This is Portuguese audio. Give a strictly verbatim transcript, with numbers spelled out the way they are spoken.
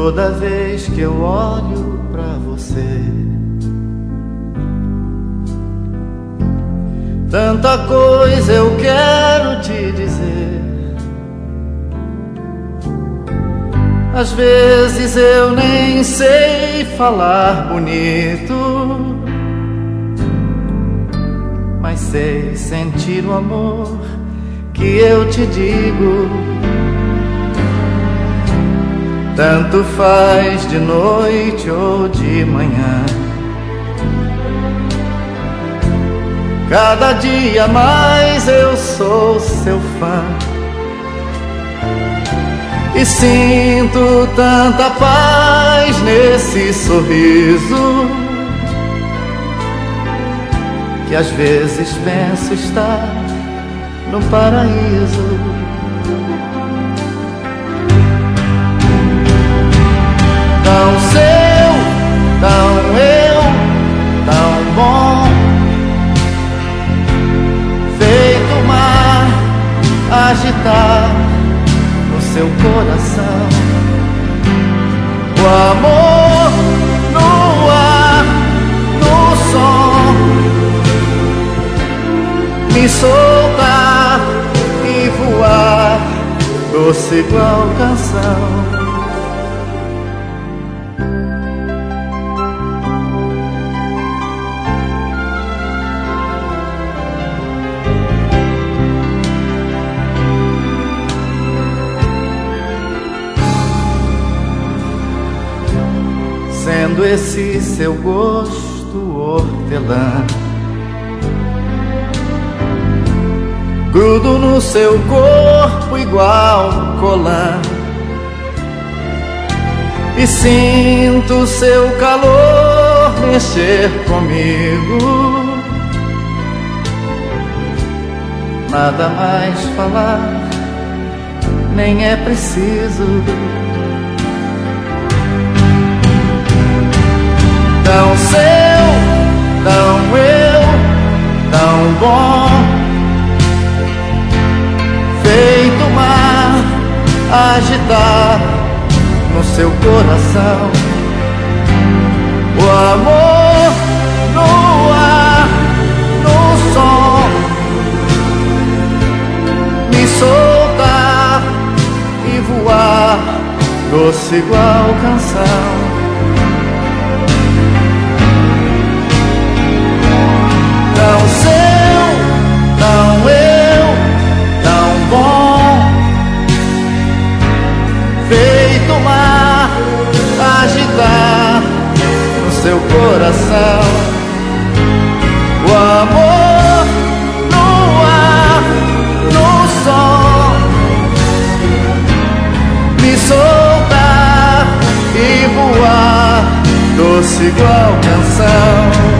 toda vez que eu olho pra você. Tanta coisa eu quero te dizer, às vezes eu nem sei falar bonito, mas sei sentir o amor que eu te digo. Tanto faz de noite ou de manhã, cada dia mais eu sou seu fã. E sinto tanta paz nesse sorriso, que às vezes penso estar no paraíso. Tão seu, tão eu, tão bom, feito o mar agitar no seu coração. O amor no ar, no som, me soltar e voar, doce igual canção. Sendo esse seu gosto hortelã, grudo no seu corpo igual colã, e sinto seu calor mexer comigo. Nada mais falar, nem é preciso. Tão seu, tão eu, tão bom, feito o mar agitar no seu coração. O amor no ar, no som, me soltar e voar, doce igual canção. Tão seu, tão eu, tão bom, feito o mar agitar no seu coração. O amor no ar, no som, me soltar e voar, doce igual canção.